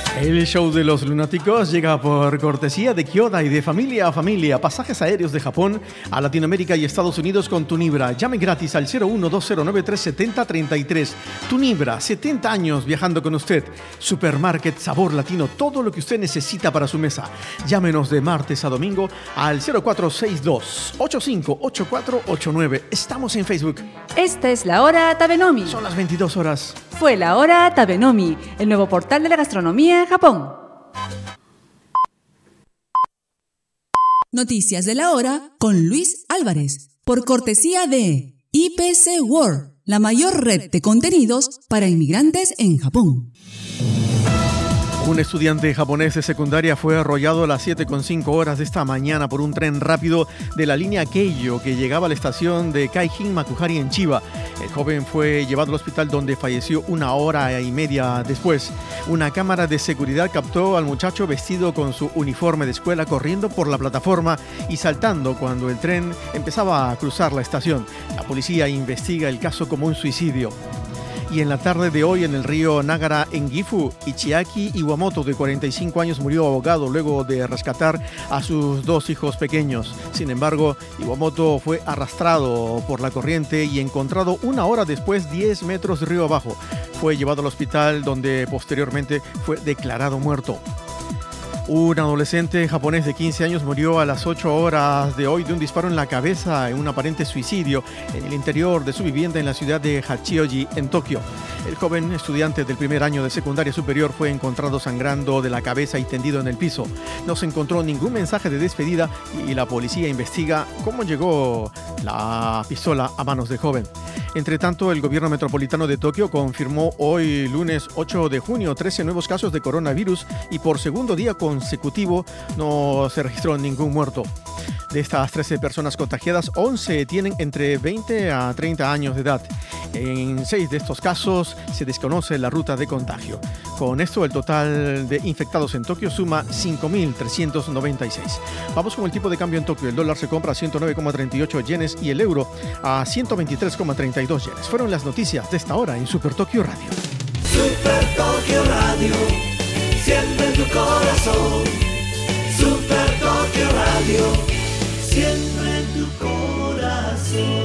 El show de los lunáticos llega por cortesía de Kyoda y de Familia a Familia, pasajes aéreos de Japón a Latinoamérica y Estados Unidos con Tunibra. Llame gratis al 0120937033. Tunibra, 70 años viajando con usted. Supermarket Sabor Latino, todo lo que usted necesita para su mesa. Llámenos de martes a domingo al 0462-858489. Estamos en Facebook. Esta es la hora Tabenomi. Son las 22 horas. Fue la hora Tabenomi, el nuevo portal de la gastronomía en Japón. Noticias de la hora con Luis Álvarez, por cortesía de IPC World, la mayor red de contenidos para inmigrantes en Japón. Un estudiante japonés de secundaria fue arrollado a las 7:05 de esta mañana por un tren rápido de la línea Keiyo que llegaba a la estación de Kaijin Makuhari en Chiba. El joven fue llevado al hospital donde falleció 1 hora y media después. Una cámara de seguridad captó al muchacho vestido con su uniforme de escuela corriendo por la plataforma y saltando cuando el tren empezaba a cruzar la estación. La policía investiga el caso como un suicidio. Y en la tarde de hoy en el río Nagara, en Gifu, Ichiaki Iwamoto, de 45 años, murió ahogado luego de rescatar a sus 2 hijos pequeños. Sin embargo, Iwamoto fue arrastrado por la corriente y encontrado 1 hora después 10 metros de río abajo. Fue llevado al hospital donde posteriormente fue declarado muerto. Un adolescente japonés de 15 años murió a las 8 horas de hoy de un disparo en la cabeza en un aparente suicidio en el interior de su vivienda en la ciudad de Hachioji, en Tokio. El joven estudiante del primer año de secundaria superior fue encontrado sangrando de la cabeza y tendido en el piso. No se encontró ningún mensaje de despedida y la policía investiga cómo llegó la pistola a manos del joven. Entre tanto, el gobierno metropolitano de Tokio confirmó hoy, lunes 8 de junio, 13 nuevos casos de coronavirus y por segundo día consecutivo no se registró ningún muerto. De estas 13 personas contagiadas, 11 tienen entre 20 a 30 años de edad. En 6 de estos casos se desconoce la ruta de contagio. Con esto, el total de infectados en Tokio suma 5.396. Vamos con el tipo de cambio en Tokio. El dólar se compra a 109,38 yenes y el euro a 123,32 yenes. Fueron las noticias de esta hora en Super Tokio Radio. Super Tokio Radio, siempre en tu corazón. Super Tokio Radio, siempre en tu corazón.